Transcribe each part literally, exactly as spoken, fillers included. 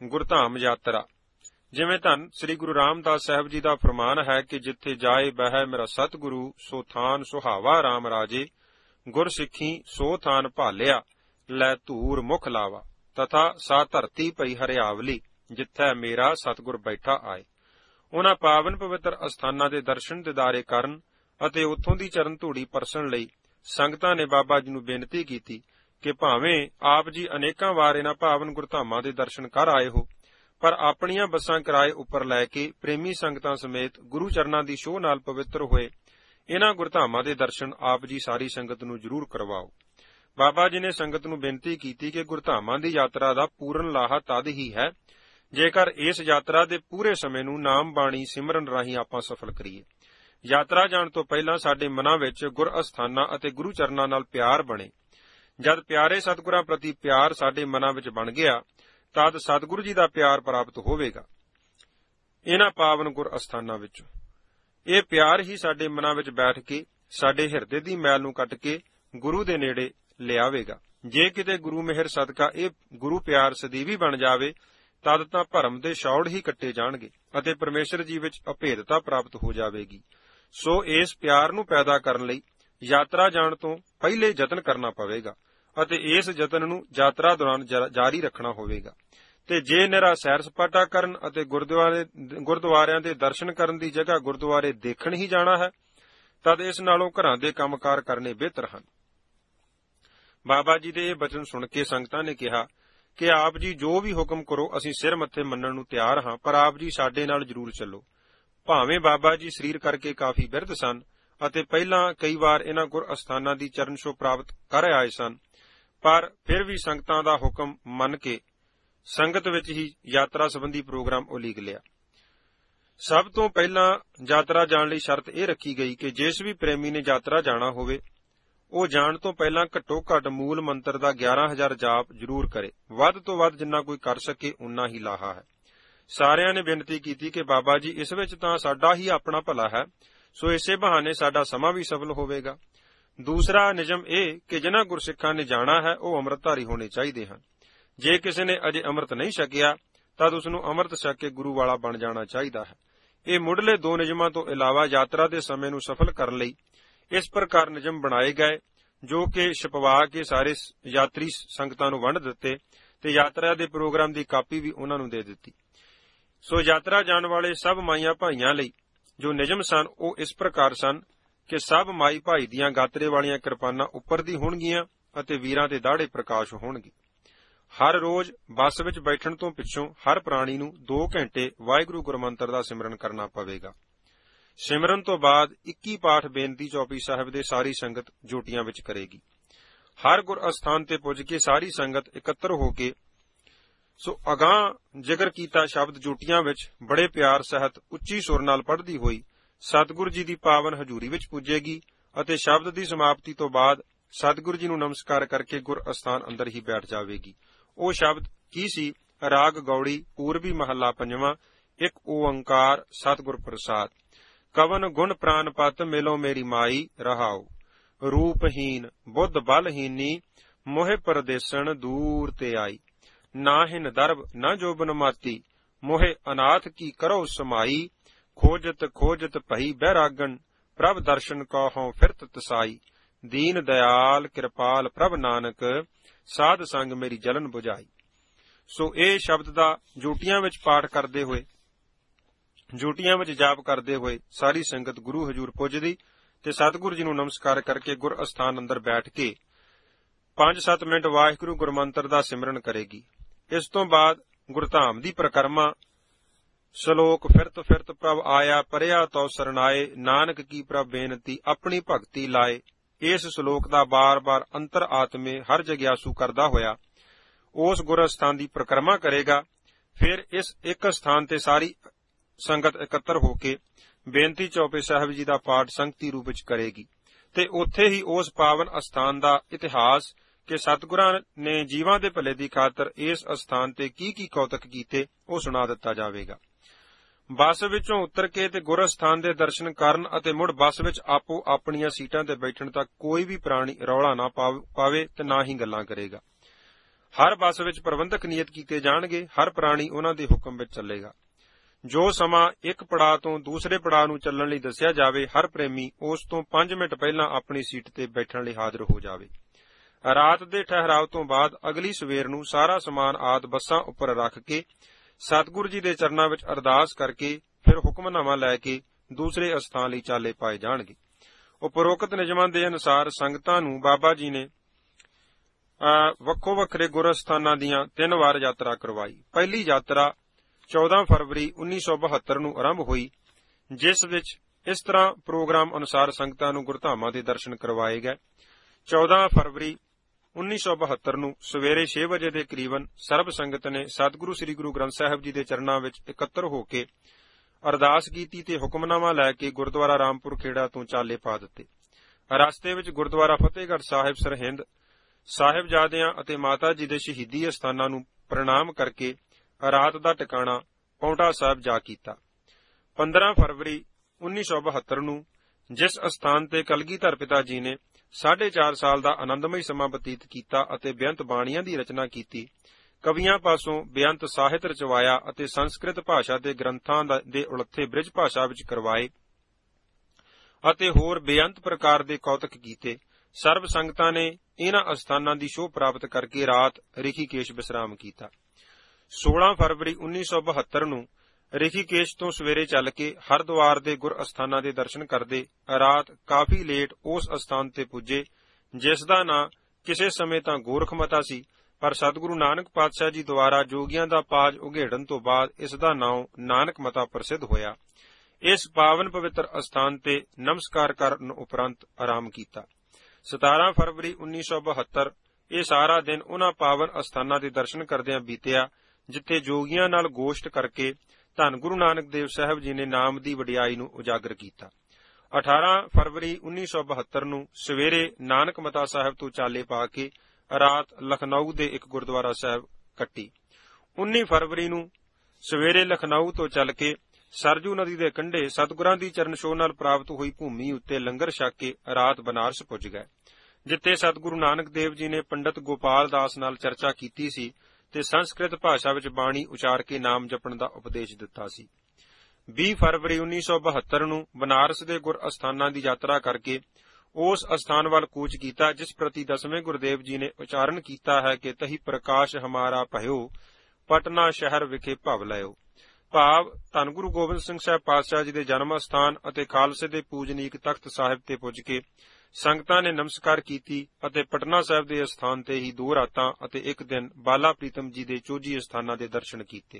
ਗੁਰਧਾਮ ਯਾਤਰਾ। ਜਿਵੇਂ ਧੰਨ ਸ੍ਰੀ ਗੁਰੂ ਰਾਮਦਾਸ ਸਾਹਿਬ ਜੀ ਦਾ ਫਰਮਾਨ ਹੈ ਕਿ ਜਿੱਥੇ ਜਾਏ ਬਹਿ ਮੇਰਾ ਸਤਿਗੁਰੂ, ਸੋ ਥਾਨ ਸੁਹਾਵਾ ਰਾਮ ਰਾਜੇ। ਗੁਰ ਸਿੱਖੀ ਸੋ ਥਾਨ ਭਾਲਿਆ, ਲੈ ਧੂਰ ਮੁਖ ਲਾਵਾ। ਤਥਾ ਸਾ ਧਰਤੀ ਪਈ ਹਰਿਆਵਲੀ, ਜਿੱਥੈ ਮੇਰਾ ਸਤਿਗੁਰ ਬੈਠਾ ਆਏ। ਉਹਨਾਂ ਪਾਵਨ ਪਵਿੱਤਰ ਅਸਥਾਨਾਂ ਦੇ ਦਰਸ਼ਨ ਦਿਦਾਰੇ ਕਰਨ ਅਤੇ ਉੱਥੋਂ ਦੀ ਚਰਨ ਧੂੜੀ ਪਰਸਣ ਲਈ ਸੰਗਤਾਂ ਨੇ ਬਾਬਾ ਜੀ ਨੂੰ ਬੇਨਤੀ ਕੀਤੀ ਕਿ ਭਾਵੇਂ ਆਪ ਜੀ ਅਨੇਕਾਂ ਵਾਰ ਇਹਨਾਂ ਪਾਵਨ ਗੁਰਧਾਮਾਂ ਦੇ ਦਰਸ਼ਨ ਕਰ ਆਏ ਹੋ, ਪਰ ਆਪਣੀਆਂ ਬੱਸਾਂ ਕਿਰਾਏ ਉੱਪਰ ਲੈ ਕੇ ਪ੍ਰੇਮੀ ਸੰਗਤਾਂ ਸਮੇਤ ਗੁਰੂ ਚਰਨਾਂ ਦੀ ਛੋਹ ਨਾਲ ਪਵਿੱਤਰ ਹੋਏ ਇਹਨਾਂ ਗੁਰਧਾਮਾਂ ਦੇ ਦਰਸ਼ਨ ਆਪ ਜੀ ਸਾਰੀ ਸੰਗਤ ਨੂੰ ਜ਼ਰੂਰ ਕਰਵਾਓ। ਬਾਬਾ ਜੀ ਨੇ ਸੰਗਤ ਨੂੰ ਬੇਨਤੀ ਕੀਤੀ ਕਿ ਗੁਰਧਾਮਾਂ ਦੀ ਯਾਤਰਾ ਦਾ ਪੂਰਨ ਲਾਹਾ ਤਦ ਹੀ ਹੈ ਜੇਕਰ ਇਸ ਯਾਤਰਾ ਦੇ ਪੂਰੇ ਸਮੇਂ ਨੂੰ ਨਾਮ ਬਾਣੀ ਸਿਮਰਨ ਰਾਹੀਂ ਆਪਾਂ ਸਫਲ ਕਰੀਏ। ਯਾਤਰਾ ਜਾਣ ਤੋਂ ਪਹਿਲਾਂ ਸਾਡੇ ਮਨਾਂ ਵਿੱਚ ਗੁਰ ਅਸਥਾਨਾਂ ਅਤੇ ਗੁਰੂ ਚਰਨਾਂ ਨਾਲ ਪਿਆਰ ਬਣੇ। ਜਦ ਪਿਆਰੇ ਸਤਿਗੁਰਾਂ ਪ੍ਰਤੀ ਪਿਆਰ ਸਾਡੇ ਮਨਾਂ ਵਿੱਚ ਬਣ ਗਿਆ, ਤਦ ਸਤਿਗੁਰੂ ਜੀ ਦਾ ਪਿਆਰ ਪ੍ਰਾਪਤ ਹੋਵੇਗਾ। ਇਹਨਾਂ ਪਾਵਨ ਗੁਰ ਅਸਥਾਨਾਂ ਵਿੱਚੋਂ ਇਹ ਪਿਆਰ ਹੀ ਸਾਡੇ ਮਨਾਂ ਵਿੱਚ ਬੈਠ ਕੇ ਸਾਡੇ ਹਿਰਦੇ ਦੀ ਮੈਲ ਨੂੰ ਕੱਟ ਕੇ ਗੁਰੂ ਦੇ ਨੇੜੇ ਲਿਆਵੇਗਾ। ਜੇ ਕਿਤੇ ਗੁਰੂ ਮਿਹਰ ਸਦਕਾ ਇਹ ਗੁਰੂ ਪਿਆਰ ਸਦੀਵੀ ਬਣ ਜਾਵੇ, ਤਦ ਤਾਂ ਭਰਮ ਦੇ ਛੌੜ ਹੀ ਕੱਟੇ ਜਾਣਗੇ ਅਤੇ ਪਰਮੇਸ਼ਰ ਜੀ ਵਿੱਚ ਅਭੇਦਤਾ ਪ੍ਰਾਪਤ ਹੋ ਜਾਵੇਗੀ। ਸੋ ਇਸ ਪਿਆਰ ਨੂੰ ਪੈਦਾ ਕਰਨ ਲਈ ਯਾਤਰਾ ਜਾਣ ਤੋਂ ਪਹਿਲੇ ਯਤਨ ਕਰਨਾ ਪਵੇਗਾ ਅਤੇ ਇਸ ਯਤਨ ਨੂੰ ਯਾਤਰਾ ਦੌਰਾਨ ਜਾਰੀ ਰੱਖਣਾ ਹੋਵੇਗਾ। ਤੇ ਜੇ ਨਿਰਾ ਸੈਰ ਸਪਾਟਾ ਕਰਨ ਅਤੇ ਗੁਰਦੁਆਰੇ ਗੁਰਦੁਆਰਿਆਂ ਦੇ ਦਰਸ਼ਨ ਕਰਨ ਦੀ ਜਗ੍ਹਾ ਗੁਰਦੁਆਰੇ ਦੇਖਣ ਹੀ ਜਾਣਾ ਹੈ, ਤਦ ਇਸ ਨਾਲੋਂ ਘਰਾਂ ਦੇ ਕੰਮਕਾਰ ਕਰਨੇ ਬਿਹਤਰ ਹਨ। ਬਾਬਾ ਜੀ ਦੇ ਇਹ ਬਚਨ ਸੁਣ ਕੇ ਸੰਗਤਾਂ ਨੇ ਕਿਹਾ ਕਿ ਆਪ ਜੀ ਜੋ ਵੀ ਹੁਕਮ ਕਰੋ ਅਸੀਂ ਸਿਰ ਮੱਥੇ ਮੰਨਣ ਨੂੰ ਤਿਆਰ ਹਾਂ, ਪਰ ਆਪ ਜੀ ਸਾਡੇ ਨਾਲ ਜ਼ਰੂਰ ਚੱਲੋ। ਭਾਵੇਂ ਬਾਬਾ ਜੀ ਸਰੀਰ ਕਰਕੇ ਕਾਫੀ ਬਿਰਧ ਸਨ ਅਤੇ ਪਹਿਲਾਂ ਕਈ ਵਾਰ ਇਹਨਾਂ ਗੁਰ ਅਸਥਾਨਾਂ ਦੀ ਚਰਨ ਛੋਹ ਪ੍ਰਾਪਤ ਕਰ ਆਏ ਸਨ, ਪਰ ਫਿਰ ਵੀ ਸੰਗਤਾਂ ਦਾ ਹੁਕਮ ਮੰਨ ਕੇ ਸੰਗਤ ਵਿੱਚ ਹੀ ਯਾਤਰਾ ਸੰਬੰਧੀ ਪ੍ਰੋਗਰਾਮ ਉਲੀਕ ਲਿਆ। ਸਭ ਤੋਂ ਪਹਿਲਾਂ ਯਾਤਰਾ ਜਾਣ ਲਈ ਸ਼ਰਤ ਇਹ ਰੱਖੀ ਗਈ ਕਿ ਜਿਸ ਵੀ ਪ੍ਰੇਮੀ ਨੇ ਯਾਤਰਾ ਜਾਣਾ ਹੋਵੇ, ਉਹ ਜਾਣ ਤੋਂ ਪਹਿਲਾਂ ਘੱਟੋ ਘੱਟ ਮੂਲ ਮੰਤਰ ਦਾ ਗਿਆਰਾਂ ਹਜ਼ਾਰ ਜਾਪ ਜ਼ਰੂਰ ਕਰੇ। ਵੱਧ ਤੋਂ ਵੱਧ ਜਿੰਨਾ ਕੋਈ ਕਰ ਸਕੇ ਉਨਾ ਹੀ ਲਾਹਾ ਹੈ। ਸਾਰਿਆਂ ਨੇ ਬੇਨਤੀ ਕੀਤੀ ਕਿ ਬਾਬਾ ਜੀ ਇਸ ਵਿੱਚ ਤਾਂ ਸਾਡਾ ਹੀ ਆਪਣਾ ਭਲਾ ਹੈ, ਸੋ ਇਸੇ ਬਹਾਨੇ ਸਾਡਾ ਸਮਾਂ ਵੀ ਸਫਲ ਹੋਵੇਗਾ। ਦੂਸਰਾ ਨਿਯਮ ਇਹ ਕਿ ਜਿਨ੍ਹਾਂ ਗੁਰਸਿੱਖਾਂ ਨੇ ਜਾਣਾ ਹੈ ਉਹ ਅੰਮ੍ਰਿਤਧਾਰੀ ਹੋਣੇ ਚਾਹੀਦੇ ਹਨ। ਜੇ ਕਿਸੇ ਨੇ ਅਜੇ ਅੰਮ੍ਰਿਤ ਨਹੀਂ ਛਕਿਆ, ਤਦ ਉਸ ਨੂੰ ਅੰਮ੍ਰਿਤ ਛਕ ਕੇ ਗੁਰੂ ਵਾਲਾ ਬਣ ਜਾਣਾ ਚਾਹੀਦਾ ਹੈ। ਇਹ ਮੁੱਢਲੇ ਦੋ ਨਿਯਮਾਂ ਤੋਂ ਇਲਾਵਾ ਯਾਤਰਾ ਦੇ ਸਮੇਂ ਨੂੰ ਸਫਲ ਕਰਨ ਲਈ ਇਸ ਪ੍ਰਕਾਰ ਨਿਯਮ ਬਣਾਏ ਗਏ, ਜੋ ਕਿ ਛਪਵਾ ਕੇ ਸਾਰੇ ਯਾਤਰੀ ਸੰਗਤਾਂ ਨੂੰ ਵੰਡ ਦਿੱਤੇ ਤੇ ਯਾਤਰਾ ਦੇ ਪ੍ਰੋਗਰਾਮ ਦੀ ਕਾਪੀ ਵੀ ਉਹਨਾਂ ਨੂੰ ਦੇ ਦਿੱਤੀ। ਸੋ ਯਾਤਰਾ ਜਾਣ ਵਾਲੇ ਸਭ ਮਾਈਆਂ ਭਾਈਆਂ ਲਈ ਜੋ ਨਿਯਮ ਸਨ ਉਹ ਇਸ ਪ੍ਰਕਾਰ ਸਨ ਕਿ ਸਭ ਮਾਈ ਭਾਈ ਦੀਆਂ ਗਾਤਰੇ ਵਾਲੀਆਂ ਕਿਰਪਾਨਾਂ ਉੱਪਰ ਦੀ ਹੋਣਗੀਆਂ ਅਤੇ ਵੀਰਾਂ ਦੇ ਦਾੜੇ ਪ੍ਰਕਾਸ਼ ਹੋਣਗੇ। ਹਰ ਰੋਜ਼ ਬੱਸ ਵਿੱਚ ਬੈਠਣ ਤੋਂ ਪਿੱਛੋਂ ਹਰ ਪ੍ਰਾਣੀ ਨੂੰ ਦੋ ਘੰਟੇ ਵਾਹਿਗੁਰੂ ਗੁਰਮੰਤਰ ਦਾ ਸਿਮਰਨ ਕਰਨਾ ਪਵੇਗਾ। ਸਿਮਰਨ ਤੋਂ ਬਾਅਦ ਇੱਕੀ ਪਾਠ ਬੇਨਤੀ ਚੌਪਈ ਸਾਹਿਬ ਦੇ ਸਾਰੀ ਸੰਗਤ ਜੋਟੀਆਂ ਵਿੱਚ ਕਰੇਗੀ। ਹਰ ਗੁਰ ਅਸਥਾਨ ਤੇ ਪੁੱਜ ਕੇ ਸਾਰੀ ਸੰਗਤ ਇਕੱਤਰ ਹੋ ਕੇ ਸੋ ਅਗਾਂਹ ਜ਼ਿਕਰ ਕੀਤਾ ਸ਼ਬਦ ਜੋਟੀਆਂ ਵਿੱਚ ਬੜੇ ਪਿਆਰ ਸਹਿਤ ਉੱਚੀ ਸੁਰ ਨਾਲ ਪੜ੍ਹਦੀ ਹੋਈ ਸਤਿਗੁਰੂ ਜੀ ਦੀ ਪਾਵਨ ਹਜ਼ੂਰੀ ਵਿੱਚ ਪੁੱਜੇਗੀ ਅਤੇ ਸ਼ਬਦ ਦੀ ਸਮਾਪਤੀ ਤੋਂ ਬਾਅਦ ਸਤਿਗੁਰੂ ਜੀ ਨੂੰ ਨਮਸਕਾਰ ਕਰਕੇ ਗੁਰ ਅਸਥਾਨ ਅੰਦਰ ਹੀ ਬੈਠ ਜਾਵੇਗੀ। ਉਹ ਸ਼ਬਦ ਕੀ ਸੀ? ਰਾਗ ਗੌੜੀ, ਪੂਰਬੀ ਮਹੱਲਾ ਪੰਜਵਾਂ। ਇੱਕ ਓੰਕਾਰ ਸਤਿਗੁਰ ਪ੍ਰਸਾਦ। ਕਵਨ ਗੁਣ ਪ੍ਰਾਨ ਪਤ ਮਿਲੋ ਮੇਰੀ ਮਾਈ ਰਹਾਉ। ਰੂਪਹੀਨ ਬੁੱਧ ਬਲਹੀਨੀ ਮੋਹਿ ਪਰਦੇਸਣ ਦੂਰ ਤੇ ਆਈ। ਨਾ ਹਿਨ ਦਰਬ ਨਾ ਜੋਬਨ ਮਾਤੀ ਮੋਹਿ ਅਨਾਥ ਕੀ ਕਰੋ ਸਮਾਈ। ਖੋਜਤ ਖੋਜਤ ਭਈ ਬੈਰਾਗਣ ਪ੍ਰਭ ਦਰਸ਼ਨ ਕਹੋ ਫਿਰਤ ਤਸਾਈ। ਦੀਨ ਦਇਆਲ ਕਿਰਪਾਲ ਪ੍ਰਭ ਨਾਨਕ ਸਾਧ ਸੰਗ ਮੇਰੀ ਜਲਨ ਬੁਝਾਈ। ਸੋ ਇਹ ਸ਼ਬਦ ਦਾ ਜੋਟੀਆਂ ਵਿੱਚ ਪਾਠ ਕਰਦੇ ਹੋਏ ਜੋਟੀਆਂ ਵਿੱਚ ਜਾਪ ਕਰਦੇ ਹੋਏ ਸਾਰੀ ਸੰਗਤ ਗੁਰੂ ਹਜ਼ੂਰ ਪੁੱਜਦੀ ਤੇ ਸਤਿਗੁਰੂ ਜੀ ਨੂੰ ਨਮਸਕਾਰ ਕਰਕੇ ਗੁਰ ਅਸਥਾਨ ਅੰਦਰ ਬੈਠ ਕੇ ਪੰਜ ਸੱਤ ਮਿੰਟ ਵਾਹਿਗੁਰੂ ਗੁਰਮੰਤਰ ਦਾ ਸਿਮਰਨ ਕਰੇਗੀ। ਇਸ ਤੋਂ ਬਾਅਦ ਗੁਰਧਾਮ ਦੀ ਪ੍ਰਕਰਮਾ ਸ਼ਲੋਕ ਫਿਰਤ ਫਿਰਤ ਪ੍ਰਭ ਆਇਆ ਪਰਿਆ ਤਉ ਸਰਨਾਏ। ਨਾਨਕ ਕੀ ਪ੍ਰਭ ਬੇਨਤੀ ਆਪਣੀ ਭਗਤੀ ਲਾਏ। ਇਸ ਸ਼ਲੋਕ ਦਾ ਬਾਰ-ਬਾਰ ਅੰਤਰ ਆਤਮੇ ਹਰ ਜਗਿਆਸੂ ਕਰਦਾ ਹੋਇਆ ਉਸ ਗੁਰ ਅਸਥਾਨ ਦੀ ਪ੍ਰਕਰਮਾ ਕਰੇਗਾ। ਫਿਰ ਇਸ ਇੱਕ ਸਥਾਨ ਤੇ ਸਾਰੀ ਸੰਗਤ ਇਕੱਤਰ ਹੋ ਕੇ ਬੇਨਤੀ ਚੌਪਈ ਸਾਹਿਬ ਜੀ ਦਾ ਪਾਠ ਸੰਗਤੀ ਰੂਪ ਵਿੱਚ ਕਰੇਗੀ ਤੇ ਉੱਥੇ ਹੀ ਉਸ ਪਾਵਨ ਅਸਥਾਨ ਦਾ ਇਤਿਹਾਸ ਕਿ ਸਤਿਗੁਰਾਂ ਨੇ ਜੀਵਾਂ ਦੇ ਭਲੇ ਦੀ ਖਾਤਰ ਇਸ ਅਸਥਾਨ ਤੇ ਕੀ ਕੀ ਕੌਤਕ ਕੀਤੇ ਉਹ ਸੁਣਾ ਦਿੱਤਾ ਜਾਵੇਗਾ। ਬੱਸ ਵਿੱਚੋਂ ਉਤਰ ਕੇ ਤੇ ਗੁਰ ਅਸਥਾਨ ਦੇ ਦਰਸ਼ਨ ਕਰਨ ਅਤੇ ਮੁੜ ਬੱਸ ਵਿੱਚ ਆਪੋ ਆਪਣੀਆਂ ਸੀਟਾਂ ਤੇ ਬੈਠਣ ਤੱਕ ਕੋਈ ਵੀ ਪ੍ਰਾਣੀ ਰੌਲਾ ਨਾ ਪਾਵੇ ਤੇ ਨਾ ਹੀ ਗੱਲਾਂ ਕਰੇਗਾ। ਹਰ ਬੱਸ ਵਿੱਚ ਪ੍ਰਬੰਧਕ ਨਿਯਤ ਕੀਤੇ ਜਾਣਗੇ। ਹਰ ਪ੍ਰਾਣੀ ਉਹਨਾਂ ਦੇ ਹੁਕਮ ਵਿੱਚ ਚੱਲੇਗਾ। ਜੋ ਸਮਾਂ ਇੱਕ ਪੜਾਅ ਤੋਂ ਦੂਸਰੇ ਪੜਾਅ ਨੂੰ ਚੱਲਣ ਲਈ ਦੱਸਿਆ ਜਾਵੇ, ਹਰ ਪ੍ਰੇਮੀ ਉਸ ਤੋਂ ਪੰਜ ਮਿੰਟ ਪਹਿਲਾਂ ਆਪਣੀ ਸੀਟ ਤੇ ਬੈਠਣ ਲਈ ਹਾਜ਼ਰ ਹੋ ਜਾਵੇ। ਰਾਤ ਦੇ ਠਹਿਰਾਵ ਤੋਂ ਬਾਅਦ ਅਗਲੀ ਸਵੇਰ ਨੂੰ ਸਾਰਾ ਸਮਾਨ ਆਦਿ ਬੱਸਾਂ ਉੱਪਰ ਰੱਖ ਕੇ ਸਤਿਗੁਰੂ ਜੀ ਦੇ ਚਰਨਾਂ ਵਿੱਚ ਅਰਦਾਸ ਕਰਕੇ ਫਿਰ ਹੁਕਮਨਾਮਾ ਲੈ ਕੇ ਦੂਸਰੇ ਅਸਥਾਨ ਲਈ ਚਾਲੇ ਪਾਏ ਜਾਣਗੇ। ਉਪਰੋਕਤ ਨਿਯਮਾਂ ਦੇ ਅਨੁਸਾਰ ਸੰਗਤਾਂ ਨੂੰ ਬਾਬਾ ਜੀ ਨੇ ਵੱਖੋ ਵੱਖਰੇ ਗੁਰ ਅਸਥਾਨਾਂ ਦੀਆਂ ਤਿੰਨ ਵਾਰ ਯਾਤਰਾ ਕਰਵਾਈ। ਪਹਿਲੀ ਯਾਤਰਾ ਚੌਦਾਂ ਫਰਵਰੀ ਉੱਨੀ ਸੌ ਬਹੱਤਰ ਨੂੰ ਆਰੰਭ ਹੋਈ, ਜਿਸ ਵਿੱਚ ਇਸ ਤਰ੍ਹਾਂ ਪ੍ਰੋਗਰਾਮ ਅਨੁਸਾਰ ਸੰਗਤਾਂ ਨੂੰ ਗੁਰਧਾਮਾਂ ਦੇ ਦਰਸ਼ਨ ਕਰਵਾਏ ਗਏ। ਚੌਦਾਂ ਫਰਵਰੀ ਉੱਨੀ ਸੌ ਬਹੱਤਰ ਨੂੰ ਸਵੇਰੇ ਛੇ ਵਜੇ ਦੇ ਕਰੀਬਨ ਸਰਬ ਸੰਗਤ ਨੇ ਸਤਿਗੁਰੂ ਸ੍ਰੀ ਗੁਰੂ ਗ੍ਰੰਥ ਸਾਹਿਬ ਜੀ ਦੇ ਚਰਨਾਂ ਵਿੱਚ ਇਕੱਤਰ ਹੋ ਕੇ ਅਰਦਾਸ ਕੀਤੀ ਤੇ ਹੁਕਮਨਾਮਾ ਲੈ ਕੇ ਗੁਰਦੁਆਰਾ ਰਾਮਪੁਰ ਖੇੜਾ ਤੋਂ ਚਾਲੇ ਪਾ ਦਿੱਤੇ। ਰਸਤੇ ਵਿੱਚ ਗੁਰਦੁਆਰਾ ਫਤਿਹਗੜ੍ਹ ਸਾਹਿਬ, ਸਰਹਿੰਦ ਸਾਹਿਬਜ਼ਾਦਿਆਂ ਅਤੇ ਮਾਤਾ ਜੀ ਦੇ ਸ਼ਹੀਦੀ ਅਸਥਾਨਾਂ ਨੂੰ ਪ੍ਰਣਾਮ ਕਰਕੇ ਰਾਤ ਦਾ ਟਿਕਾਣਾ ਪੌਂਟਾ ਸਾਹਿਬ ਜਾ ਕੀਤਾ। ਪੰਦਰਾਂ ਫਰਵਰੀ ਉੱਨੀ ਸੌ ਬਹੱਤਰ ਨੂੰ ਜਿਸ ਅਸਥਾਨ ਤੇ ਕਲਗੀਧਰ ਪਿਤਾ ਜੀ ਨੇ ਸਾਢੇ ਚਾਰ ਸਾਲ ਦਾ ਆਨੰਦਮਈ ਸਮਾਂ ਬਤੀਤ ਕੀਤਾ ਅਤੇ ਬੇਅੰਤ ਬਾਣੀਆਂ ਦੀ ਰਚਨਾ ਕੀਤੀ, ਕਵੀਆਂ ਪਾਸੋਂ ਬੇਅੰਤ ਸਾਹਿਤ ਰਚਵਾਇਆ ਅਤੇ ਸੰਸਕ੍ਰਿਤ ਭਾਸ਼ਾ ਦੇ ਗ੍ਰੰਥਾਂ ਦੇ ਉਲੱਥੇ ਬ੍ਰਿਜ ਭਾਸ਼ਾ ਵਿੱਚ ਕਰਵਾਏ ਅਤੇ ਹੋਰ ਬੇਅੰਤ ਪ੍ਰਕਾਰ ਦੇ ਕੌਤਕ ਕੀਤੇ, ਸਰਬ ਸੰਗਤਾਂ ਨੇ ਇਹਨਾਂ ਅਸਥਾਨਾਂ ਦੀ ਸ਼ੋਭ ਪ੍ਰਾਪਤ ਕਰਕੇ ਰਾਤ ਰਿਸ਼ੀਕੇਸ਼ ਵਿਸਰਾਮ ਕੀਤਾ। ਸੋਲਾਂ ਫਰਵਰੀ ਉੱਨੀ ਸੌ ਬਹੱਤਰ ਨੂੰ ਰਿਸ਼ੀਕੇਸ਼ ਤੋਂ ਸਵੇਰੇ ਚੱਲ ਕੇ ਹਰਿਦੁਆਰ ਦੇ ਗੁਰ ਅਸਥਾਨਾਂ ਦੇ ਦਰਸ਼ਨ ਕਰਦੇ ਰਾਤ ਕਾਫੀ ਲੇਟ ਉਸ ਅਸਥਾਨ ਤੇ ਪੁੱਜੇ, ਜਿਸ ਦਾ ਨਾਂ ਕਿਸੇ ਸਮੇਂ ਤਾਂ ਗੋਰਖਮਤਾ ਸੀ, ਪਰ ਸਤਿਗੁਰੂ ਨਾਨਕ ਪਾਤਸ਼ਾਹ ਜੀ ਦੁਆਰਾ ਜੋਗੀਆਂ ਦਾ ਪਾਜ ਉਘੇੜਨ ਤੋਂ ਬਾਅਦ ਇਸ ਦਾ ਨਾਮ ਨਾਨਕ ਮਤਾ ਪ੍ਰਸਿੱਧ ਹੋਇਆ। ਇਸ ਪਾਵਨ ਪਵਿੱਤਰ ਅਸਥਾਨ ਤੇ ਨਮਸਕਾਰ ਕਰਨ ਉਪਰੰਤ ਆਰਾਮ ਕੀਤਾ। ਸਤਾਰਾਂ ਫਰਵਰੀ ਉੱਨੀ ਸੌ ਬਹੱਤਰ ਇਹ ਸਾਰਾ ਦਿਨ ਉਹਨਾਂ ਪਾਵਨ ਅਸਥਾਨਾਂ ਦੇ ਦਰਸ਼ਨ ਕਰਦਿਆਂ ਬੀਤਿਆ, ਜਿੱਥੇ ਜੋਗੀਆਂ ਨਾਲ ਗੋਸ਼ਟ ਕਰਕੇ ਧੰਨ ਗੁਰੂ ਨਾਨਕ ਦੇਵ ਸਾਹਿਬ ਜੀ ਨੇ ਨਾਮ ਦੀ ਵਡਿਆਈ ਨੂੰ ਉਜਾਗਰ ਕੀਤਾ। ਅਠਾਰਾਂ ਫਰਵਰੀ ਉੱਨੀ ਸੌ ਬਹੱਤਰ ਨੂੰ ਸਵੇਰੇ ਨਾਨਕ ਮਤਾ ਸਾਹਿਬ ਤੋਂ ਚਾਲੇ ਪਾ ਕੇ ਰਾਤ ਲਖਨਊ ਦੇ ਇੱਕ ਗੁਰਦੁਆਰਾ ਸਾਹਿਬ ਕੱਟੀ। ਉੱਨੀ ਫਰਵਰੀ ਨੂੰ ਸਵੇਰੇ ਲਖਨਊ ਤੋਂ ਚੱਲ ਕੇ ਸਰਜੂ ਨਦੀ ਦੇ ਕੰਢੇ ਸਤਿਗੁਰਾਂ ਦੀ ਚਰਨ ਛੋਹ ਨਾਲ ਪ੍ਰਾਪਤ ਹੋਈ ਭੂਮੀ ਉੱਤੇ ਲੰਗਰ ਛਕ ਕੇ ਰਾਤ ਬਨਾਰਸ ਪੁੱਜ ਗਏ, ਜਿੱਥੇ ਸਤਿਗੁਰੂ ਨਾਨਕ ਦੇਵ ਜੀ ਨੇ ਪੰਡਤ ਗੋਪਾਲ ਦਾਸ ਨਾਲ ਚਰਚਾ ਕੀਤੀ ਸੀ ਤੇ ਸੰਸਕ੍ਰਿਤ ਭਾਸ਼ਾ ਵਿੱਚ ਬਾਣੀ ਉਚਾਰ ਕੇ ਨਾਮ ਜਪਣ ਦਾ ਉਪਦੇਸ਼ ਦਿੱਤਾ ਸੀ। ਵੀਹ ਫਰਵਰੀ ਉੱਨੀ ਸੌ ਬਹੱਤਰ ਨੂੰ ਬਨਾਰਸ ਦੇ ਗੁਰ ਅਸਥਾਨਾਂ ਦੀ ਯਾਤਰਾ ਕਰਕੇ ਉਸ ਅਸਥਾਨ ਵੱਲ ਕੂਚ ਕੀਤਾ, ਜਿਸ ਪ੍ਰਤੀ ਦਸਵੇਂ ਗੁਰਦੇਵ ਜੀ ਨੇ ਉਚਾਰਨ ਕੀਤਾ ਹੈ ਕਿ ਤਹੀ ਪ੍ਰਕਾਸ਼ ਹਮਾਰਾ ਭਇਓ, ਪਟਨਾ ਸ਼ਹਿਰ ਵਿਖੇ ਭਵ ਲਿਓ। ਭਾਵ ਧੰਨ ਗੁਰੂ ਗੋਬਿੰਦ ਸਿੰਘ ਸਾਹਿਬ ਪਾਤਸ਼ਾਹ ਜੀ ਦੇ ਜਨਮ ਅਸਥਾਨ ਅਤੇ ਖਾਲਸੇ ਦੇ ਪੂਜਨੀਕ ਤਖਤ ਸਾਹਿਬ ਤੇ ਪੁੱਜ ਕੇ ਸੰਗਤਾਂ ਨੇ ਨਮਸਕਾਰ ਕੀਤੀ ਅਤੇ ਪਟਨਾ ਸਾਹਿਬ ਦੇ ਅਸਥਾਨ ਤੇ ਹੀ ਦੋ ਰਾਤਾਂ ਅਤੇ ਇੱਕ ਦਿਨ ਬਾਲਾ ਪ੍ਰੀਤਮ ਜੀ ਦੇ ਚੋਜੀ ਅਸਥਾਨਾਂ ਦੇ ਦਰਸ਼ਨ ਕੀਤੇ।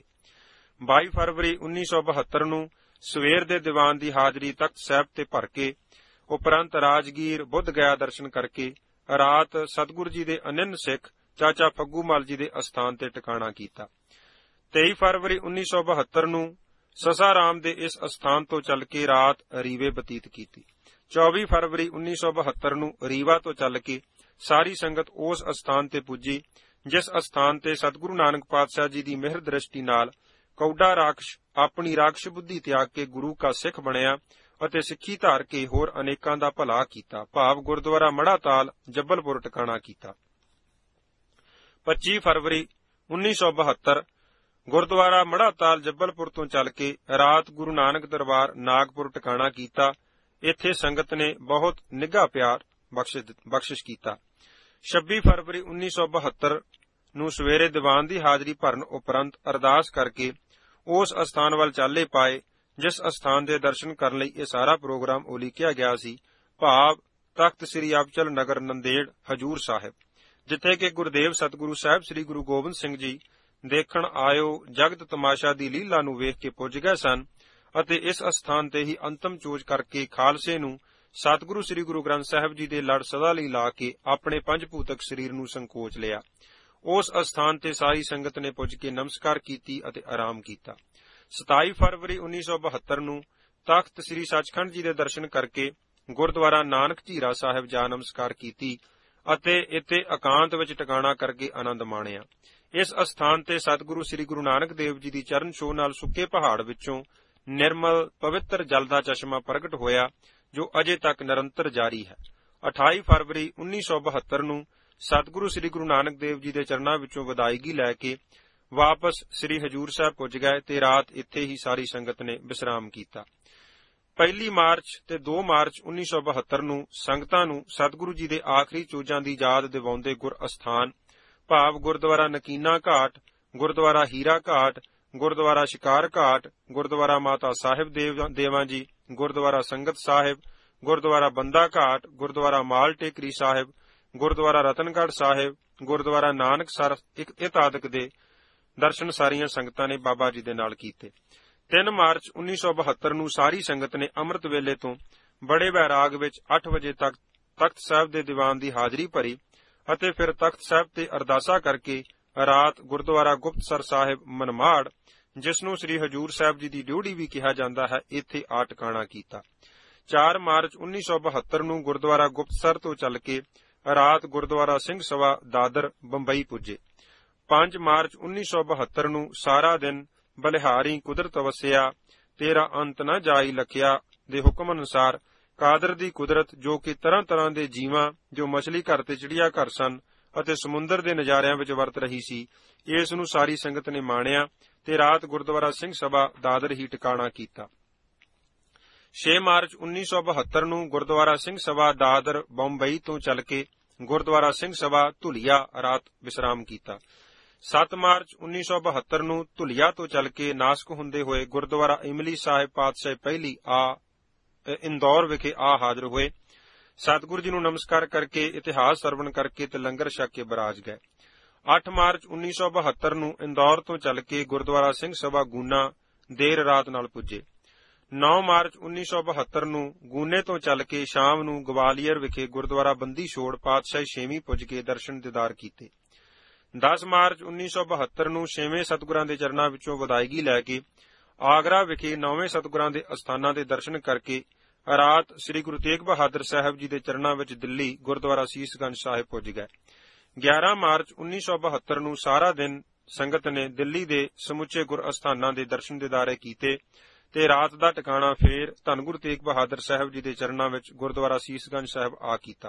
ਬਾਈ ਫਰਵਰੀ ਉੱਨੀ ਸੌ ਬਹੱਤਰ ਨੂੰ ਸਵੇਰ ਦੇ ਦੀਵਾਨ ਦੀ ਹਾਜ਼ਰੀ ਤਖਤ ਸਾਹਿਬ ਤੇ ਭਰ ਕੇ ਉਪਰੰਤ ਰਾਜਗੀਰ ਬੁੱਧ ਗਿਆ ਦਰਸ਼ਨ ਕਰਕੇ ਰਾਤ ਸਤਿਗੁਰੂ ਜੀ ਦੇ ਅਨੰਨ ਸਿੱਖ ਚਾਚਾ ਫੱਗੂ ਮਲ ਜੀ ਦੇ ਅਸਥਾਨ ਤੇ ਟਿਕਾਣਾ ਕੀਤਾ। ਤੇਈ ਫਰਵਰੀ ਉੱਨੀ ਸੌ ਬਹੱਤਰ ਨੂੰ ਸਸਾਰਾਮ ਦੇ ਇਸ ਅਸਥਾਨ ਤੋਂ ਚੱਲ ਕੇ ਰਾਤ ਰੀਵੇ ਬਤੀਤ ਕੀਤੀ। ਚੌਵੀ ਫਰਵਰੀ ਉੱਨੀ ਸੌ ਬਹੱਤਰ ਨੂੰ ਰੀਵਾ ਤੋਂ ਚੱਲ ਕੇ ਸਾਰੀ ਸੰਗਤ ਉਸ ਅਸਥਾਨ ਤੇ ਪੁੱਜੀ, ਜਿਸ ਅਸਥਾਨ ਤੇ ਸਤਿਗੁਰੂ ਨਾਨਕ ਪਾਤਸ਼ਾਹ ਜੀ ਦੀ ਮਿਹਰ ਦ੍ਰਿਸ਼ਟੀ ਨਾਲ ਕੌਡਾ ਰਾਖਸ਼ ਆਪਣੀ ਰਾਖਸ਼ ਬੁੱਧੀ ਤਿਆਗ ਕੇ ਗੁਰੂ ਕਾ ਸਿੱਖ ਬਣਿਆ ਅਤੇ ਸਿੱਖੀ ਧਾਰ ਕੇ ਹੋਰ ਅਨੇਕਾਂ ਦਾ ਭਲਾ ਕੀਤਾ। ਭਾਵ ਗੁਰਦੁਆਰਾ ਮੜਾ ਤਾਲ ਜੱਬਲਪੁਰ ਟਿਕਾਣਾ ਕੀਤਾ। ਪੱਚੀ ਫਰਵਰੀ ਉੱਨੀ ਸੌ ਬਹੱਤਰ ਗੁਰਦੁਆਰਾ ਮੜਾ ਤਾਲ ਜੱਬਲਪੁਰ ਤੋਂ ਚੱਲ ਕੇ ਰਾਤ ਗੁਰੂ ਨਾਨਕ ਦਰਬਾਰ ਨਾਗਪੁਰ ਟਿਕਾਣਾ ਕੀਤਾ। ਇੱਥੇ ਸੰਗਤ ਨੇ ਬਹੁਤ ਨਿੱਘਾ ਪਿਆਰ ਬਖਸ਼ਿਸ਼ ਕੀਤਾ। ਛੱਬੀ ਫਰਵਰੀ ਉੱਨੀ ਸੌ ਬਹੱਤਰ ਨੂੰ ਸਵੇਰੇ ਦੀਵਾਨ ਦੀ ਹਾਜ਼ਰੀ ਭਰਨ ਉਪਰੰਤ ਅਰਦਾਸ ਕਰਕੇ ਉਸ ਅਸਥਾਨ ਵੱਲ ਚਾਲੇ ਪਾਏ, ਜਿਸ ਅਸਥਾਨ ਦੇ ਦਰਸ਼ਨ ਕਰਨ ਲਈ ਇਹ ਸਾਰਾ ਪ੍ਰੋਗਰਾਮ ਉਲੀਕਿਆ ਗਿਆ ਸੀ। ਭਾਵ ਤਖਤ ਸ੍ਰੀ ਅਬਚਲ ਨਗਰ ਨੰਦੇੜ ਹਜੂਰ ਸਾਹਿਬ, ਜਿੱਥੇ ਕਿ ਗੁਰਦੇਵ ਸਤਿਗੁਰੂ ਸਾਹਿਬ ਸ੍ਰੀ ਗੁਰੂ ਗੋਬਿੰਦ ਸਿੰਘ ਜੀ ਦੇਖਣ ਆਇਓ ਜਗਤ ਤਮਾਸ਼ਾ ਦੀ ਲੀਲਾ ਨੂੰ ਵੇਖ ਕੇ ਪੁੱਜ ਗਏ ਸਨ ਅਤੇ ਇਸ ਅਸਥਾਨ ਤੇ ਹੀ ਅੰਤਮ ਚੋਜ ਕਰਕੇ ਖਾਲਸੇ ਨੂੰ ਸਤਿਗੁਰੂ ਸ੍ਰੀ ਗੁਰੂ ਗ੍ਰੰਥ ਸਾਹਿਬ ਜੀ ਦੇ ਲੜ ਸਦਾ ਲਈ ਲਾ ਕੇ ਆਪਣੇ ਪੰਜ ਭੂਤਕ ਸਰੀਰ ਨੂੰ ਸੰਕੋਚ ਲਿਆ। ਉਸ ਅਸਥਾਨ ਤੇ ਸਾਰੀ ਸੰਗਤ ਨੇ ਪੁੱਜ ਕੇ ਨਮਸਕਾਰ ਕੀਤੀ ਅਤੇ ਆਰਾਮ ਕੀਤਾ। ਸਤਾਈ ਫਰਵਰੀ ਉੱਨੀ ਸੌ ਬਹੱਤਰ ਨੂੰ ਤਖਤ ਸ੍ਰੀ ਸੱਚਖੰਡ ਜੀ ਦੇ ਦਰਸ਼ਨ ਕਰਕੇ ਗੁਰਦੁਆਰਾ ਨਾਨਕ ਝੀਰਾ ਸਾਹਿਬ ਜਾ ਨਮਸਕਾਰ ਕੀਤੀ ਅਤੇ ਇੱਥੇ ਇਕਾਂਤ ਵਿੱਚ ਟਿਕਾਣਾ ਕਰਕੇ ਆਨੰਦ ਮਾਣਿਆ। ਇਸ ਅਸਥਾਨ ਤੇ ਸਤਿਗੁਰੂ ਸ੍ਰੀ ਗੁਰੂ ਨਾਨਕ ਦੇਵ ਜੀ ਦੀ ਚਰਨ ਛੋਹ ਨਾਲ ਸੁੱਕੇ ਪਹਾੜ ਵਿੱਚੋਂ ਨਿਰਮਲ ਪਵਿੱਤਰ ਜਲ ਦਾ ਚਸ਼ਮਾ ਪ੍ਰਗਟ ਹੋਇਆ, ਜੋ ਅਜੇ ਤੱਕ ਨਿਰੰਤਰ ਜਾਰੀ ਹੈ। ਅਠਾਈ ਫਰਵਰੀ ਉੱਨੀ ਸੌ ਬਹੱਤਰ ਨੂੰ ਸਤਿਗੁਰੂ ਸ੍ਰੀ ਗੁਰੂ ਨਾਨਕ ਦੇਵ ਜੀ ਦੇ ਚਰਨਾਂ ਵਿੱਚੋਂ ਵਿਦਾਇਗੀ ਲੈ ਕੇ ਵਾਪਸ ਸ੍ਰੀ ਹਜੂਰ ਸਾਹਿਬ ਪੁੱਜ ਗਏ ਤੇ ਰਾਤ ਇੱਥੇ ਹੀ ਸਾਰੀ ਸੰਗਤ ਨੇ ਵਿਸ਼ਰਾਮ ਕੀਤਾ। ਪਹਿਲੀ ਮਾਰਚ ਤੇ ਦੋ ਮਾਰਚ ਉੱਨੀ ਸੌ ਬਹੱਤਰ ਨੂੰ ਸੰਗਤਾਂ ਨੂੰ ਸਤਿਗੁਰੂ ਜੀ ਦੇ ਆਖਰੀ ਚੋਜਾਂ ਦੀ ਯਾਦ ਦਿਵਾਉਂਦੇ ਗੁਰ ਅਸਥਾਨ ਭਾਵ ਗੁਰਦੁਆਰਾ ਨਕੀਨਾ ਘਾਟ, ਗੁਰਦੁਆਰਾ ਹੀਰਾ ਘਾਟ, ਗੁਰਦੁਆਰਾ ਸ਼ਿਕਾਰ ਘਾਟ, ਗੁਰਦੁਆਰਾ ਮਾਤਾ ਸਾਹਿਬ ਦੇਵਾਂ ਜੀ, ਗੁਰਦੁਆਰਾ ਸੰਗਤ ਸਾਹਿਬ, ਗੁਰਦੁਆਰਾ ਬੰਦਾ ਘਾਟ, ਗੁਰਦੁਆਰਾ ਮਾਲ ਟੇਕਰੀ ਸਾਹਿਬ, ਗੁਰਦੁਆਰਾ ਰਤਨਗੜ੍ਹ ਸਾਹਿਬ, ਗੁਰਦੁਆਰਾ ਨਾਨਕਸਰ ਇਤਆਦਿਕ ਦੇ ਦਰਸ਼ਨ ਸਾਰੀਆਂ ਸੰਗਤਾਂ ਨੇ ਬਾਬਾ ਜੀ ਦੇ ਨਾਲ ਕੀਤੇ। ਤਿੰਨ ਮਾਰਚ ਉੱਨੀ ਸੌ ਬਹੱਤਰ ਨੂੰ ਸਾਰੀ ਸੰਗਤ ਨੇ ਅੰਮ੍ਰਿਤ ਵੇਲੇ ਤੋਂ ਬੜੇ ਵੈਰਾਗ ਵਿੱਚ ਅੱਠ ਵਜੇ ਤੱਕ ਤਖਤ ਸਾਹਿਬ ਦੇ ਦੀਵਾਨ ਦੀ ਹਾਜ਼ਰੀ ਭਰੀ ਅਤੇ ਫਿਰ ਤਖਤ ਸਾਹਿਬ ਤੇ ਅਰਦਾਸਾਂ ਕਰਕੇ ਰਾਤ ਗੁਰਦੁਆਰਾ ਗੁਪਤਸਰ ਸਾਹਿਬ ਮਨਮਾੜ, ਜਿਸ ਨੂੰ ਸ੍ਰੀ ਹਜੂਰ ਸਾਹਿਬ ਜੀ ਦੀ ਡਿਉਢੀ ਵੀ ਕਿਹਾ ਜਾਂਦਾ ਹੈ, ਇੱਥੇ ਆ ਟਿਕਾਣਾ ਕੀਤਾ। ਚਾਰ ਮਾਰਚ ਉੱਨੀ ਸੌ ਬਹੱਤਰ ਨੂੰ ਗੁਰਦੁਆਰਾ ਗੁਪਤਸਰ ਤੋਂ ਚੱਲ ਕੇ ਰਾਤ ਗੁਰਦੁਆਰਾ ਸਿੰਘ ਸਭਾ ਦਾਦਰ ਬੰਬਈ ਪੁੱਜੇ। ਪੰਜ ਮਾਰਚ ਉੱਨੀ ਸੌ ਬਹੱਤਰ ਨੂੰ ਸਾਰਾ ਦਿਨ ਬਲਿਹਾਰੀ ਕੁਦਰਤ ਵਸਿਆ, ਤੇਰਾ ਅੰਤ ਨਾ ਜਾਈ ਲਖਿਆ ਦੇ ਹੁਕਮ ਅਨੁਸਾਰ ਕਾਦਰ ਦੀ ਕੁਦਰਤ, ਜੋ ਕਿ ਤਰ੍ਹਾਂ ਤਰ੍ਹਾਂ ਦੇ ਜੀਵਾਂ ਜੋ ਮਛਲੀ ਘਰ ਤੇ ਚਿੜੀਆ ਘਰ ਸਨ ਅਤੇ ਸਮੁੰਦਰ ਦੇ ਨਜ਼ਾਰਿਆਂ ਵਿੱਚ ਵਰਤ ਰਹੀ ਸੀ, ਇਸ ਨੂੰ ਸਾਰੀ ਸੰਗਤ ਨੇ ਮਾਣਿਆ ਤੇ ਰਾਤ ਗੁਰਦੁਆਰਾ ਸਿੰਘ ਸਭਾ ਦਾਦਰ ਹੀ ਟਿਕਾਣਾ ਕੀਤਾ। ਛੇ ਮਾਰਚ ਉੱਨੀ ਸੌ ਬਹੱਤਰ ਨੂੰ ਗੁਰਦੁਆਰਾ ਸਿੰਘ ਸਭਾ ਦਾਦਰ ਬੰਬਈ ਤੋਂ ਚੱਲ ਕੇ ਗੁਰਦੁਆਰਾ ਸਿੰਘ ਸਭਾ ਧੁਲੀਆ ਰਾਤ ਵਿਸ਼ਰਾਮ ਕੀਤਾ। ਸੱਤ ਮਾਰਚ ਉੱਨੀ ਸੌ ਬਹੱਤਰ ਨੂੰ ਧੁਲੀਆ ਤੋਂ ਚੱਲ ਕੇ ਨਾਸਕ ਹੁੰਦੇ ਹੋਏ ਗੁਰਦੁਆਰਾ ਇਮਲੀ ਸਾਹਿਬ ਪਾਤਸ਼ਾਹੀ ਪਹਿਲੀ ਆ ਇੰਦੌਰ ਵਿਖੇ ਆ ਹਾਜ਼ਰ ਹੋਏ। ਸਤਿਗੁਰੂ ਜੀ ਨੂੰ ਨਮਸਕਾਰ ਕਰਕੇ ਇਤਿਹਾਸ ਸਰਵਣ ਕਰਕੇ ਤੇ ਲੰਗਰ ਛਕ ਕੇ ਬਰਾਜ ਗਏ। ਅੱਠ ਮਾਰਚ ਉੱਨੀ ਸੌ ਬਹੱਤਰ ਨੂੰ ਇੰਦੌਰ ਤੋਂ ਚੱਲ ਕੇ ਗੁਰਦੁਆਰਾ ਸਿੰਘ ਸਭਾ ਗੂਨਾ ਦੇਰ ਰਾਤ ਨਾਲ ਪੁੱਜੇ। ਨੌ ਮਾਰਚ ਉੱਨੀ ਸੌ ਬਹੱਤਰ ਨੂੰ ਗੂਨੇ ਤੋਂ ਚੱਲ ਕੇ ਸ਼ਾਮ ਨੂੰ ਗਵਾਲੀਅਰ ਵਿਖੇ ਗੁਰਦੁਆਰਾ ਬੰਦੀ ਛੋੜ ਪਾਤਸ਼ਾਹੀ ਛੇਵੀਂ ਪੁੱਜ ਕੇ ਦਰਸ਼ਨ ਦੀਦਾਰ ਕੀਤੇ। ਦਸ ਮਾਰਚ ਉੱਨੀ ਸੌ ਬਹੱਤਰ ਨੂੰ ਛੇਵੇਂ ਸਤਿਗੁਰਾਂ ਦੇ ਚਰਨਾਂ ਵਿੱਚੋਂ ਵਿਦਾਇਗੀ ਲੈ ਕੇ ਆਗਰਾ ਵਿਖੇ ਨੌਵੇਂ ਸਤਿਗੁਰਾਂ ਦੇ ਅਸਥਾਨਾਂ ਦੇ ਦਰਸ਼ਨ ਕਰਕੇ ਰਾਤ ਸ੍ਰੀ ਗੁਰੂ ਤੇਗ ਬਹਾਦਰ ਸਾਹਿਬ ਜੀ ਦੇ ਚਰਨਾਂ ਵਿੱਚ ਦਿੱਲੀ ਗੁਰਦੁਆਰਾ ਸੀਸਗੰਜ ਸਾਹਿਬ ਪੁੱਜ ਗਏ। ਗਿਆਰਾਂ ਮਾਰਚ ਉੱਨੀ ਸੌ ਬਹੱਤਰ ਨੂੰ ਸਾਰਾ ਦਿਨ ਸੰਗਤ ਨੇ ਦਿੱਲੀ ਦੇ ਸਮੁੱਚੇ ਗੁਰ ਅਸਥਾਨਾਂ ਦੇ ਦਰਸ਼ਨ ਦੀਦਾਰੇ ਕੀਤੇ ਤੇ ਰਾਤ ਦਾ ਟਿਕਾਣਾ ਫੇਰ ਧੰਨ ਗੁਰੂ ਤੇਗ ਬਹਾਦਰ ਸਾਹਿਬ ਜੀ ਦੇ ਚਰਨਾਂ ਵਿੱਚ ਗੁਰਦੁਆਰਾ ਸੀਸਗੰਜ ਸਾਹਿਬ ਆ ਕੀਤਾ।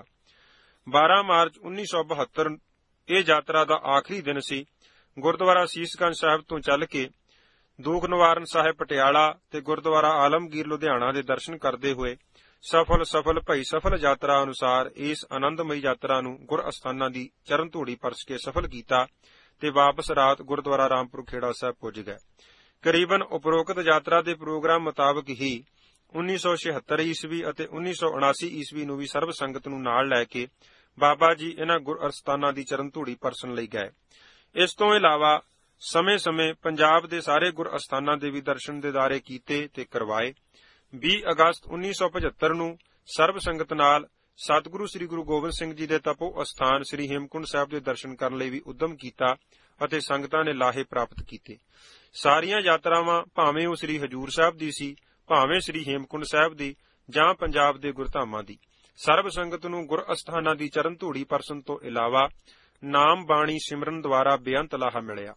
ਬਾਰਾਂ ਮਾਰਚ ਉੱਨੀ ਸੌ ਬਹੱਤਰ ਇਹ ਯਾਤਰਾ ਦਾ ਆਖਰੀ ਦਿਨ ਸੀ। ਗੁਰਦੁਆਰਾ ਸੀਸਗੰਜ ਸਾਹਿਬ ਤੋਂ ਚੱਲ ਕੇ ਦੂਖ ਨਿਵਾਰਨ ਸਾਹਿਬ ਪਟਿਆਲਾ ਤੇ ਗੁਰਦੁਆਰਾ ਆਲਮਗੀਰ ਲੁਧਿਆਣਾ ਦੇ ਦਰਸ਼ਨ ਕਰਦੇ ਹੋਏ ਸਫਲ ਸਫਲ ਭਈ ਸਫਲ ਯਾਤਰਾ ਅਨੁਸਾਰ ਇਸ ਆਨੰਦਮਈ ਯਾਤਰਾ ਨੂੰ ਗੁਰ ਅਸਥਾਨਾਂ ਦੀ ਚਰਨ ਧੂੜੀ ਪਰਸ ਕੇ ਸਫਲ ਕੀਤਾ ਤੇ ਵਾਪਸ ਰਾਤ ਗੁਰਦੁਆਰਾ ਰਾਮਪੁਰ ਖੇੜਾ ਸਾਹਿਬ ਪੁੱਜ ਗਏ। ਕਰੀਬਨ ਉਪਰੋਕਤ ਯਾਤਰਾ ਦੇ ਪ੍ਰੋਗਰਾਮ ਮੁਤਾਬਕ ਹੀ ਉੱਨੀ ਸੌ ਛਿਅੱਤਰ ਈਸਵੀ ਅਤੇ ਉੱਨੀ ਸੌ ਉਨਾਸੀ ਈਸਵੀ ਨੂੰ ਵੀ ਸਰਬ ਸੰਗਤ ਨੂੰ ਨਾਲ ਲੈ ਕੇ ਬਾਬਾ ਜੀ ਇਹਨਾਂ ਗੁਰ ਅਸਥਾਨਾਂ ਦੀ ਚਰਨ ਧੂੜੀ ਪਰਸਣ ਲਈ ਗਏ। ਇਸ ਤੋਂ ਇਲਾਵਾ ਸਮੇਂ-ਸਮੇਂ ਪੰਜਾਬ ਦੇ ਸਾਰੇ ਗੁਰ ਅਸਥਾਨਾਂ ਦੇ ਵੀ ਦਰਸ਼ਨ ਦੀਦਾਰੇ ਕੀਤੇ ਤੇ ਕਰਵਾਏ। ਵੀਹ ਅਗਸਤ ਉੱਨੀ ਸੌ ਪਝੱਤਰ ਨੂੰ ਸਰਬ ਸੰਗਤ ਨਾਲ ਸਤਿਗੁਰੂ ਸ੍ਰੀ ਗੁਰੂ ਗੋਬਿੰਦ ਸਿੰਘ ਜੀ ਦੇ ਤਪੋ ਅਸਥਾਨ ਸ੍ਰੀ ਹੇਮਕੁੰਟ ਸਾਹਿਬ ਦੇ ਦਰਸ਼ਨ ਕਰਨ ਲਈ ਵੀ ਉਦਮ ਕੀਤਾ ਅਤੇ ਸੰਗਤਾਂ ਨੇ ਲਾਹੇ ਪ੍ਰਾਪਤ ਕੀਤੇ। ਸਾਰੀਆਂ ਯਾਤਰਾਵਾਂ ਭਾਵੇਂ ਉਹ ਸ੍ਰੀ ਹਜੂਰ ਸਾਹਿਬ ਦੀ ਸੀ, ਭਾਵੇਂ ਸ੍ਰੀ ਹੇਮਕੁੰਟ ਸਾਹਿਬ ਦੀ ਜਾਂ ਪੰਜਾਬ ਦੇ ਗੁਰਧਾਮਾਂ ਦੀ, ਸਰਬ ਸੰਗਤ ਨੂੰ ਗੁਰ ਅਸਥਾਨਾਂ ਦੀ ਚਰਨ ਧੂੜੀ ਪਰਸਨ ਤੋਂ ਇਲਾਵਾ ਨਾਮ ਬਾਣੀ ਸਿਮਰਨ ਦੁਆਰਾ ਬੇਅੰਤ ਲਾਹਾ ਮਿਲਿਆ।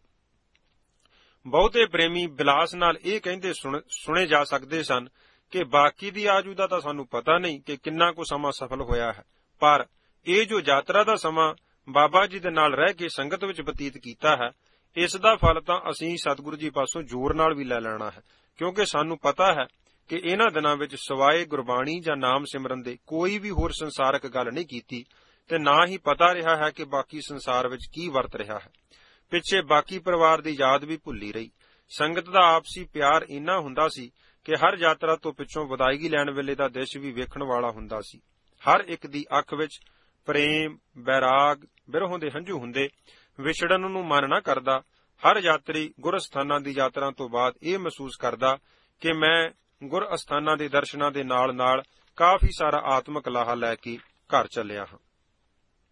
ਬਹੁਤੇ ਪ੍ਰੇਮੀ ਬਿਲਾਸ ਨਾਲ ਇਹ ਕਹਿੰਦੇ ਸੁਣੇ ਜਾ ਸਕਦੇ ਸਨ ਕਿ ਬਾਕੀ ਦੀ ਆਜੂ ਦਾ ਤਾਂ ਸਾਨੂੰ ਪਤਾ ਨਹੀਂ ਕਿ ਕਿੰਨਾ ਕੁ ਸਮਾਂ ਸਫਲ ਹੋਇਆ ਹੈ, ਪਰ ਇਹ ਜੋ ਯਾਤਰਾ ਦਾ ਸਮਾਂ ਬਾਬਾ ਜੀ ਦੇ ਨਾਲ ਰਹਿ ਕੇ ਸੰਗਤ ਵਿੱਚ ਬਤੀਤ ਕੀਤਾ ਹੈ, ਇਸ ਦਾ ਫਲ ਤਾਂ ਅਸੀਂ ਸਤਿਗੁਰੂ ਜੀ ਪਾਸੋਂ ਜ਼ੋਰ ਨਾਲ ਵੀ ਲੈ ਲੈਣਾ ਹੈ, ਕਿਉਂਕਿ ਸਾਨੂੰ ਪਤਾ ਹੈ ਕਿ ਇਹਨਾਂ ਦਿਨਾਂ ਵਿੱਚ ਸਿਵਾਏ ਗੁਰਬਾਣੀ ਜਾਂ ਨਾਮ ਸਿਮਰਨ ਦੇ ਕੋਈ ਵੀ ਹੋਰ ਸੰਸਾਰਕ ਗੱਲ ਨਹੀਂ ਕੀਤੀ ਤੇ ਨਾ ਹੀ ਪਤਾ ਰਿਹਾ ਹੈ ਕਿ ਬਾਕੀ ਸੰਸਾਰ ਵਿੱਚ ਕੀ ਵਰਤ ਰਿਹਾ ਹੈ। ਪਿੱਛੇ ਬਾਕੀ ਪਰਿਵਾਰ ਦੀ ਯਾਦ ਵੀ ਭੁੱਲੀ ਰਹੀ। ਸੰਗਤ ਦਾ ਆਪਸੀ ਪਿਆਰ ਇੰਨਾ ਹੁੰਦਾ ਸੀ ਕਿ ਹਰ ਯਾਤਰਾ ਤੋਂ ਪਿੱਛੋਂ ਵਿਦਾਇਗੀ ਲੈਣ ਵੇਲੇ ਦਾ ਦ੍ਰਿਸ਼ ਵੀ ਵੇਖਣ ਵਾਲਾ ਹੁੰਦਾ ਸੀ। ਹਰ ਇੱਕ ਦੀ ਅੱਖ ਵਿੱਚ ਪ੍ਰੇਮ, ਬੈਰਾਗ, ਬਿਰਹੋਂ ਦੇ ਹੰਝੂ ਹੁੰਦੇ। ਵਿਛੜਨ ਨੂੰ ਮਨ ਨਾ ਕਰਦਾ। ਹਰ ਯਾਤਰੀ ਗੁਰ ਅਸਥਾਨਾਂ ਦੀ ਯਾਤਰਾ ਤੋਂ ਬਾਅਦ ਇਹ ਮਹਿਸੂਸ ਕਰਦਾ ਕਿ ਮੈਂ ਗੁਰ ਅਸਥਾਨਾਂ ਦੇ ਦਰਸ਼ਨਾਂ ਦੇ ਨਾਲ ਨਾਲ ਕਾਫੀ ਸਾਰਾ ਆਤਮਿਕ ਲਾਹਾ ਲੈ ਕੇ ਘਰ ਚੱਲਿਆ ਹਾਂ।